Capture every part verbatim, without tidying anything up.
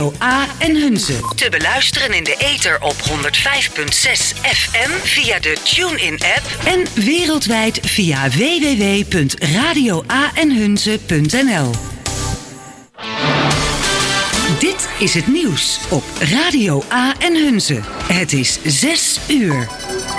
A en Hunze. Te beluisteren in de ether op honderd vijf komma zes F M via de TuneIn-app en wereldwijd via w w w punt radio a en hunze punt n l. Dit is het nieuws op Radio A en Hunze. Het is zes uur.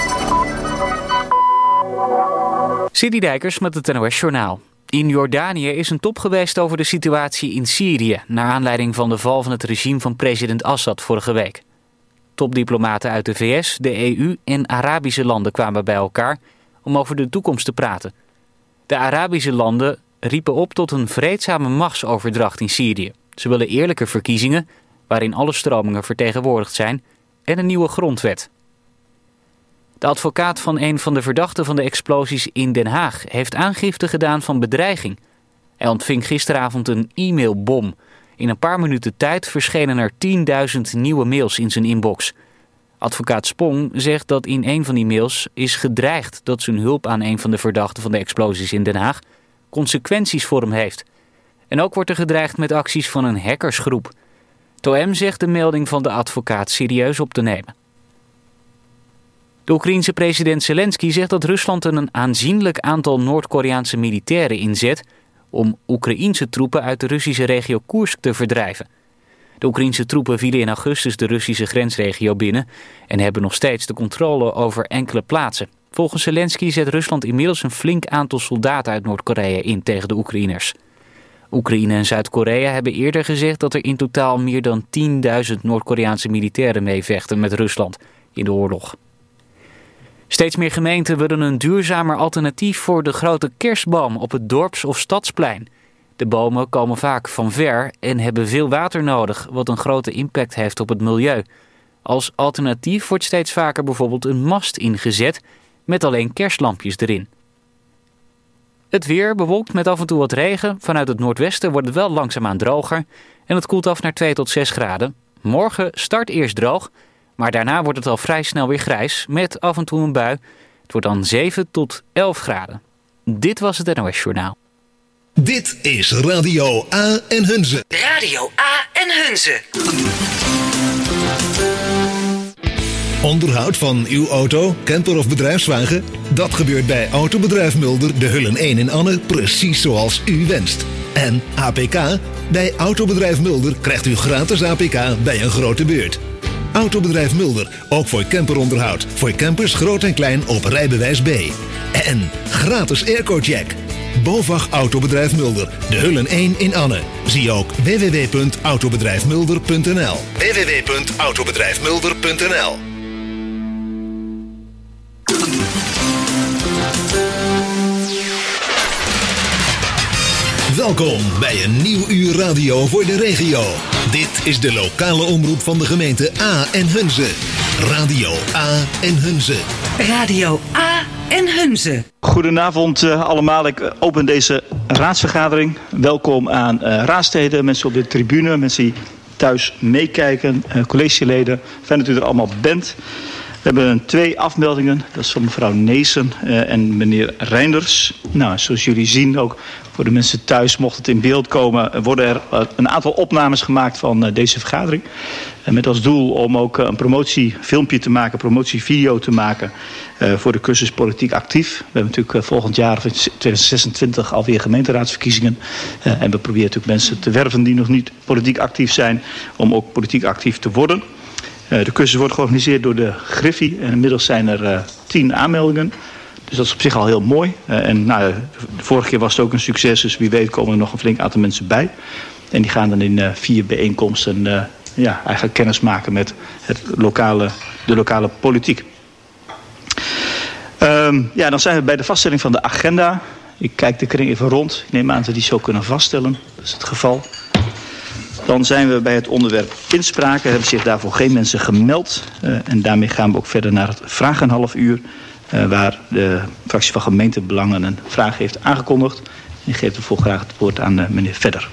Sidi Dijkers met het N O S Journaal. In Jordanië is een top geweest over de situatie in Syrië, naar aanleiding van de val van het regime van president Assad vorige week. Topdiplomaten uit de V S, de E U en Arabische landen kwamen bij elkaar om over de toekomst te praten. De Arabische landen riepen op tot een vreedzame machtsoverdracht in Syrië. Ze willen eerlijke verkiezingen, waarin alle stromingen vertegenwoordigd zijn, en een nieuwe grondwet. De advocaat van een van de verdachten van de explosies in Den Haag heeft aangifte gedaan van bedreiging. Hij ontving gisteravond een e-mailbom. In een paar minuten tijd verschenen er tienduizend nieuwe mails in zijn inbox. Advocaat Spong zegt dat in een van die mails is gedreigd dat zijn hulp aan een van de verdachten van de explosies in Den Haag consequenties voor hem heeft. En ook wordt er gedreigd met acties van een hackersgroep. Het O M zegt de melding van de advocaat serieus op te nemen. De Oekraïense president Zelensky zegt dat Rusland een aanzienlijk aantal Noord-Koreaanse militairen inzet om Oekraïense troepen uit de Russische regio Koersk te verdrijven. De Oekraïense troepen vielen in augustus de Russische grensregio binnen en hebben nog steeds de controle over enkele plaatsen. Volgens Zelensky zet Rusland inmiddels een flink aantal soldaten uit Noord-Korea in tegen de Oekraïners. Oekraïne en Zuid-Korea hebben eerder gezegd dat er in totaal meer dan tienduizend Noord-Koreaanse militairen meevechten met Rusland in de oorlog. Steeds meer gemeenten willen een duurzamer alternatief voor de grote kerstboom op het dorps- of stadsplein. De bomen komen vaak van ver en hebben veel water nodig, wat een grote impact heeft op het milieu. Als alternatief wordt steeds vaker bijvoorbeeld een mast ingezet met alleen kerstlampjes erin. Het weer bewolkt met af en toe wat regen. Vanuit het noordwesten wordt het wel langzaamaan droger en het koelt af naar twee tot zes graden. Morgen start eerst droog, maar daarna wordt het al vrij snel weer grijs met af en toe een bui. Het wordt dan zeven tot elf graden. Dit was het N O S Journaal. Dit is Radio A en Hunze. Radio A en Hunze. Onderhoud van uw auto, camper of bedrijfswagen? Dat gebeurt bij Autobedrijf Mulder, de Hullen één in Anne, precies zoals u wenst. En A P K? Bij Autobedrijf Mulder krijgt u gratis A P K bij een grote beurt. Autobedrijf Mulder, ook voor camperonderhoud. Voor campers groot en klein op rijbewijs B. En gratis airco-check. BOVAG Autobedrijf Mulder, de Hullen één in Anne. Zie ook w w w punt autobedrijf mulder punt n l. w w w punt autobedrijf mulder punt n l. Welkom bij een nieuw uur radio voor de regio. Dit is de lokale omroep van de gemeente A en Hunze. Radio A en Hunze. Radio A en Hunze. Goedenavond uh, allemaal. Ik open deze raadsvergadering. Welkom aan uh, raadsleden, mensen op de tribune, mensen die thuis meekijken, uh, collegeleden. Fijn dat u er allemaal bent. We hebben twee afmeldingen. Dat is van mevrouw Neesen uh, en meneer Reinders. Nou, zoals jullie zien ook voor de mensen thuis, mocht het in beeld komen, worden er uh, een aantal opnames gemaakt van uh, deze vergadering. Uh, met als doel om ook uh, een promotiefilmpje te maken, promotievideo te maken uh, voor de cursus Politiek Actief. We hebben natuurlijk uh, volgend jaar, twintig zesentwintig, alweer gemeenteraadsverkiezingen. Uh, en we proberen natuurlijk mensen te werven die nog niet politiek actief zijn, om ook politiek actief te worden. Uh, de cursus wordt georganiseerd door de Griffie en inmiddels zijn er uh, tien aanmeldingen. Dus dat is op zich al heel mooi. Uh, en nou, de vorige keer was het ook een succes, dus wie weet komen er nog een flink aantal mensen bij. En die gaan dan in uh, vier bijeenkomsten uh, ja, eigenlijk kennis maken met het lokale, de lokale politiek. Um, ja, dan zijn we bij de vaststelling van de agenda. Ik kijk de kring even rond. Ik neem aan dat we die zo kunnen vaststellen. Dat is het geval. Dan zijn we bij het onderwerp inspraken. Er hebben zich daarvoor geen mensen gemeld. Uh, en daarmee gaan we ook verder naar het vragenhalf uur. Uh, waar de fractie van gemeentebelangen een vraag heeft aangekondigd. Ik geef ervoor graag het woord aan uh, meneer Vedder.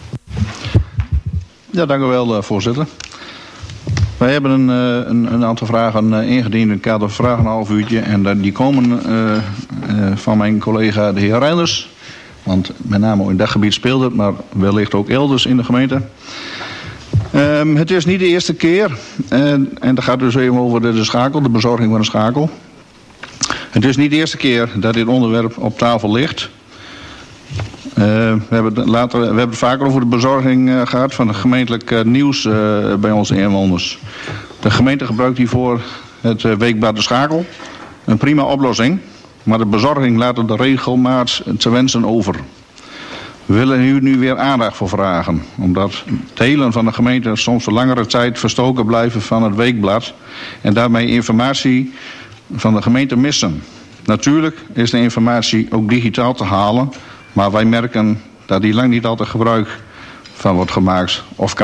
Ja, dank u wel, uh, voorzitter. Wij hebben een, uh, een, een aantal vragen uh, ingediend in het kader van vragen een half uurtje. En uh, die komen uh, uh, van mijn collega de heer Reinders. Want met name in dat gebied speelt het, maar wellicht ook elders in de gemeente. Um, het is niet de eerste keer. En, en dat gaat dus even over de, de schakel, de bezorging van de schakel. Het is niet de eerste keer dat dit onderwerp op tafel ligt. Uh, we, hebben later, we hebben het vaker over de bezorging uh, gehad van het gemeentelijk uh, nieuws uh, bij onze inwoners. De gemeente gebruikt hiervoor het uh, weekblad De Schakel. Een prima oplossing, maar de bezorging laat er de regelmaat te wensen over. We willen hier nu weer aandacht voor vragen, omdat delen van de gemeente soms voor langere tijd verstoken blijven van het weekblad en daarmee informatie van de gemeente missen. Natuurlijk is de informatie ook digitaal te halen, maar wij merken dat die lang niet altijd gebruik van wordt gemaakt of kan.